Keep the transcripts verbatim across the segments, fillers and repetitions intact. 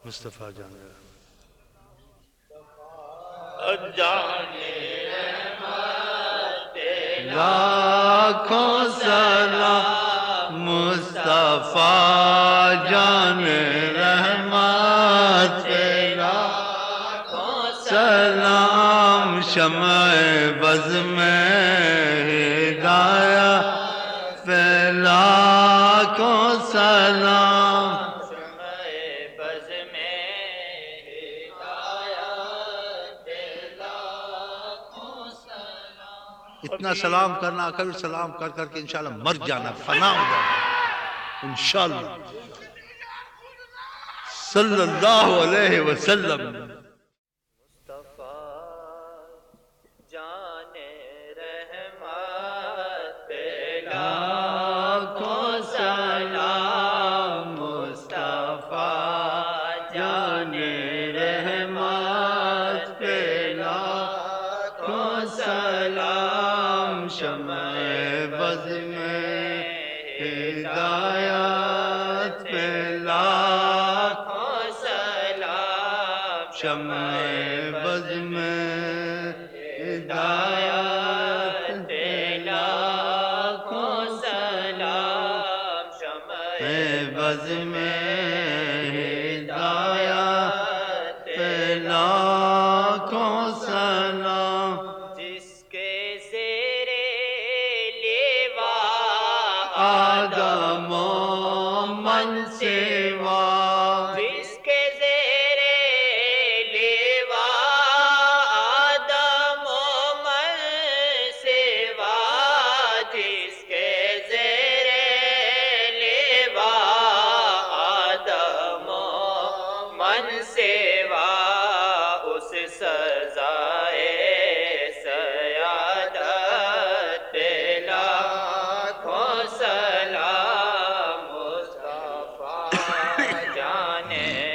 مصطفیٰ جان جانے لاکھوں سلام مصطفیٰ جان رحمت پہ لاکھوں سلام شمع بز میں ہدایت پہ لاکھوں سلام شمع بز میں ہدایت پہ لاکھوں سلام۔ اتنا سلام کرنا کبھی سلام کر کر کے انشاءاللہ مر جانا فنا ہو جانا انشاءاللہ صلی اللہ علیہ وسلم۔ مصطفیٰ جان رحمت پہ لاکھوں سلام مصطفیٰ جان رحمت پہ لاکھوں سلام شمع بز میں ہدایت پہ لاکھوں سلام شمع بز میں ہدایت پہ لاکھوں سلام شمع بز میں ہدایت پہ لاکھوں سلام جس کے زیر لیوا آدم و من سوا جس کے زیر لیوا آدم و من سوا جس کے زیر لیوا آدم و من سوا اس سزائے سیادت پہ لاکھوں سلام مصطفیٰ جان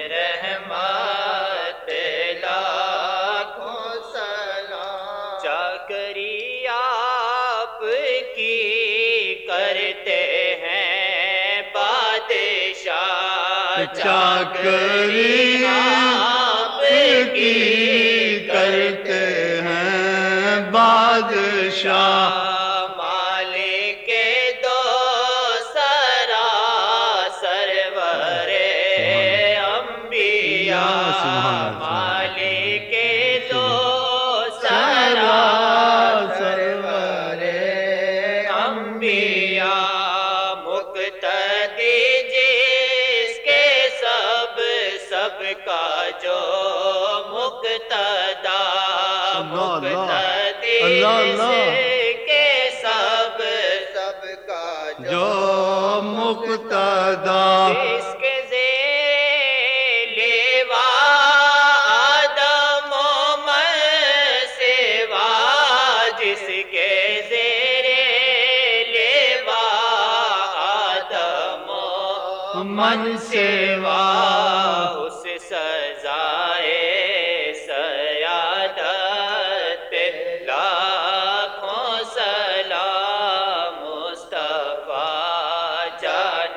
رحمت پہ لاکھوں سلام۔ چاکری آپ کی کرتے ہیں بادشاہ چاکری آپ کی کرتے ہیں بادشاہ مالک دو سرا سرور انبیاء مالک دو سرا سرور انبیاء مقتدی جس کے سب سب کا جو مقتدا مقتدی اللہ اللہ جس کے سب سب کا جو مقتدا جس کے زیر لیوا آدم و من سوا جس کے زیر لیوا آدم و من سوا اس سزائے سیادت پہ لاکھوں سلام مصطفیٰ جان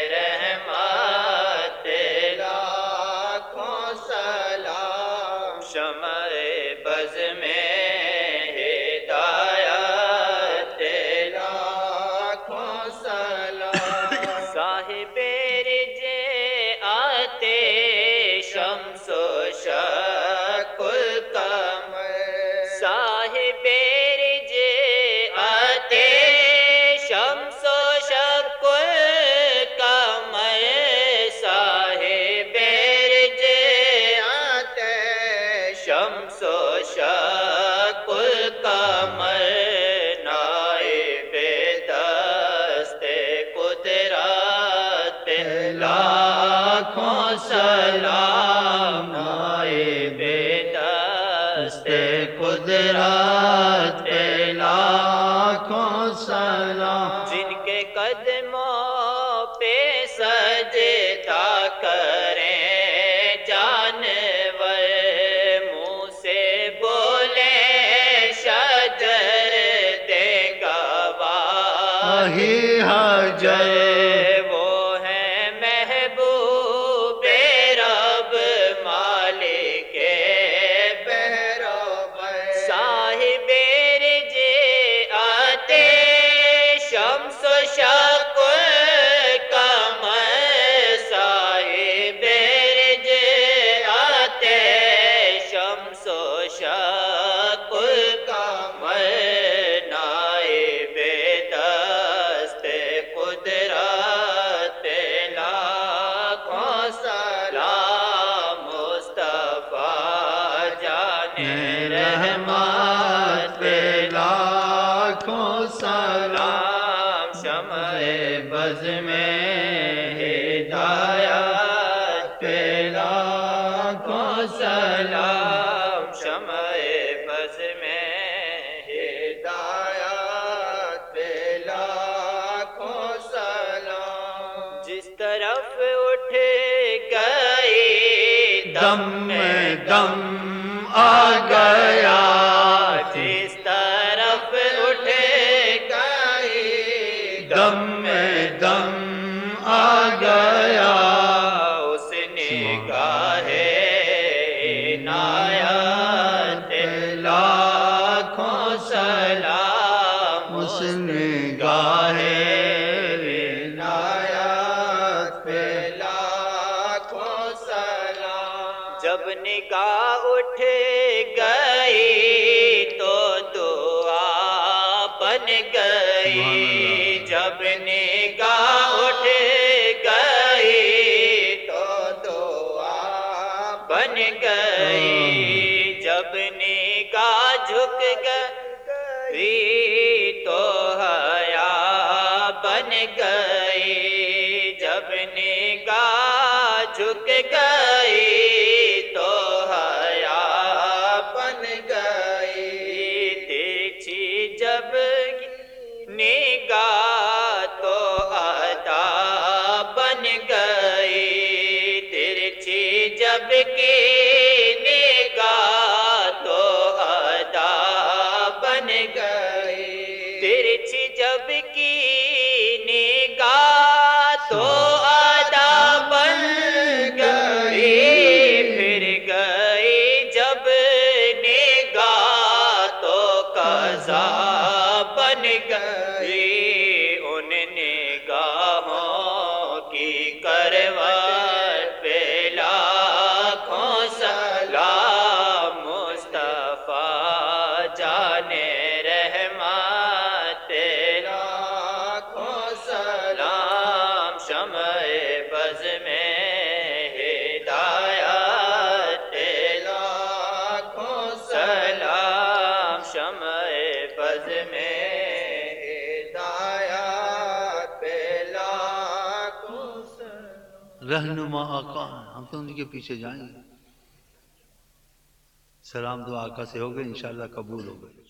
رحمت پہ لاکھوں سلام شمع بز میں ہدایت پہ لاکھوں سلام۔ صاحب رج آتے شمس و شق القمر صاحب رج آتے شمس و شق القمر صاحب رج آتے شمس و شق القمر نائب دست قدرت پہ لاکھوں سلام نائب دست قدرت پہ لاکھوں سلام جن کے قدموں پہ سجدہ کریں جانور منہ سے بولے شجر دے گواہی حجر وہ ہے محبوب رب لاکھوں سلام شمع بز میں ہدایت پہ لاکھوں سلام جس طرف اٹھ گئی دم میں دم آ گیا جس طرف اٹھ گئی دم میں دم آ گیا اس نگاہ عنایت لاکھوں سلام اس نگاہ عنایت پہ لاکھوں سلام جب نگاہ اٹھ گئی تو دعا بن گئی جب نگاہ اٹھ گئی تو دعا بن گئی جب نگاہ جھک گئی تو حیا بن گئی جب نگاہ جھک گئی تو حیا بن گئی تیرچھی جب نگاہ تو ادا بن گئی ترچھی جب کی نگاہ تو ادا بن گئی ترچھی جب کی نگاہ تو ادا بن گئی پھر گئی جب نگاہ تو قضا بن گئی ان نگاہوں کی کروٹ پہ لاکھوں سلام مصطفیٰ جانے رحمت لاکھوں سلام شمع بز میں ہدایت لاکھوں سلام شمع بز میں رہنما آقا ہیں، ہم تو ان کے پیچھے جائیں گے. سلام دعا آقا سے ہوگا انشاءاللہ قبول ہوگا.